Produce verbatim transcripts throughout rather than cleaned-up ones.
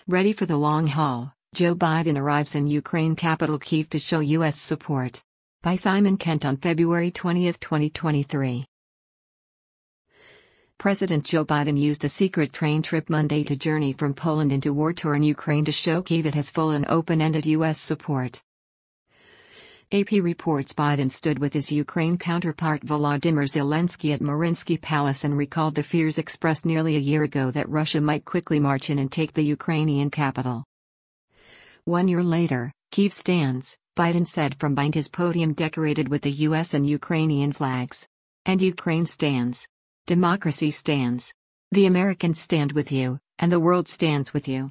Ready for the long haul, Joe Biden arrives in Ukraine capital Kyiv to show U S support. By Simon Kent on February twentieth, twenty twenty-three. President Joe Biden used a secret train trip Monday to journey from Poland into war-torn Ukraine to show Kyiv it has full and open-ended U S support. A P reports Biden stood with his Ukraine counterpart Volodymyr Zelensky at Mariinsky Palace and recalled the fears expressed nearly a year ago that Russia might quickly march in and take the Ukrainian capital. One year later, Kyiv stands, Biden said from behind his podium decorated with the U S and Ukrainian flags. And Ukraine stands. Democracy stands. The Americans stand with you, and the world stands with you.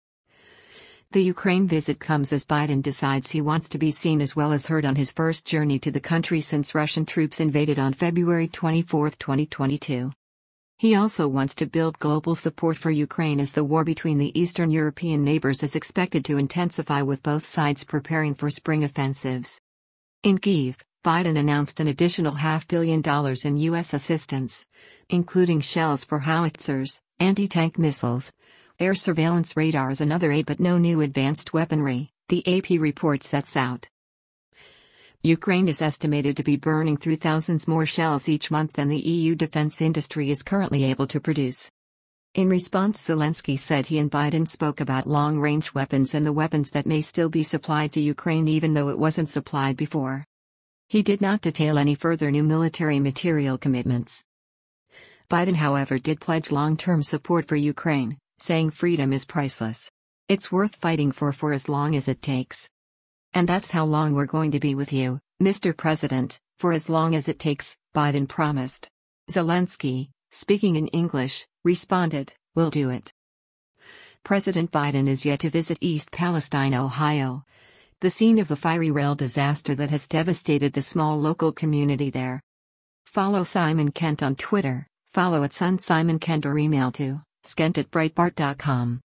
The Ukraine visit comes as Biden decides he wants to be seen as well as heard on his first journey to the country since Russian troops invaded on February twenty-fourth, twenty twenty-two. He also wants to build global support for Ukraine as the war between the Eastern European neighbors is expected to intensify with both sides preparing for spring offensives. In Kyiv, Biden announced an additional half billion dollars in U S assistance, including shells for howitzers, anti-tank missiles, air surveillance radars and other aid but no new advanced weaponry, the A P report sets out. Ukraine is estimated to be burning through thousands more shells each month than the E U defense industry is currently able to produce. In response, Zelensky said he and Biden spoke about long-range weapons and the weapons that may still be supplied to Ukraine even though it wasn't supplied before. He did not detail any further new military material commitments. Biden, however, did pledge long-term support for Ukraine, saying freedom is priceless. It's worth fighting for for as long as it takes. And that's how long we're going to be with you, Mister President, for as long as it takes, Biden promised. Zelensky, speaking in English, responded, "We'll do it." President Biden is yet to visit East Palestine, Ohio, the scene of the fiery rail disaster that has devastated the small local community there. Follow Simon Kent on Twitter, follow at Sun Simon Kent or email to skent at breitbart dot com.